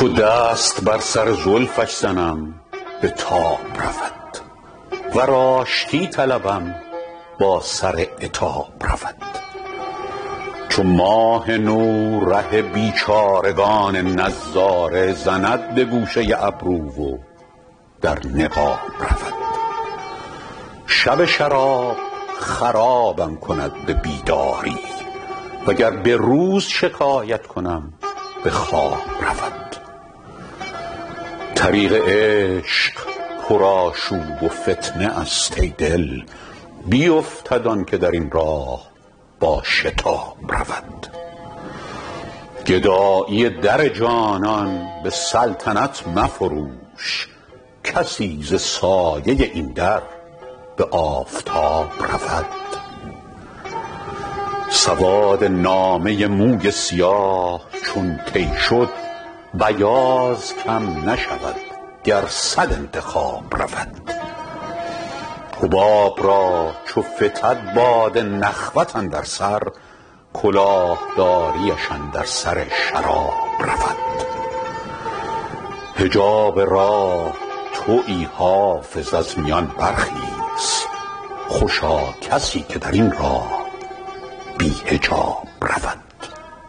چو دست بر سر زلفش زنم به تاب رود ور آشتی طلبم با سر عتاب رود. چو ماه نو ره بیچارگان نظاره زند به گوشه ابرو و در نقاب رود. شب شراب خرابم کند به بیداری وگر به روز شکایت کنم به خواب رود. طریق عشق پرآشوب و فتنه است ای دل بیفتد آن که در این راه با شتاب رود. گدایی در جانان به سلطنت مفروش کسی ز سایه این در به آفتاب رود. سواد نامه موی سیاه چون طی شد بیاض کم نشود گر صد انتخاب رود. حباب را چو فتد باد نخوت اندر سر کلاهداریش اندر سر شراب رود. حجاب راه تویی حافظ از میان برخیز خوشا کسی که در این راه بی حجاب رود.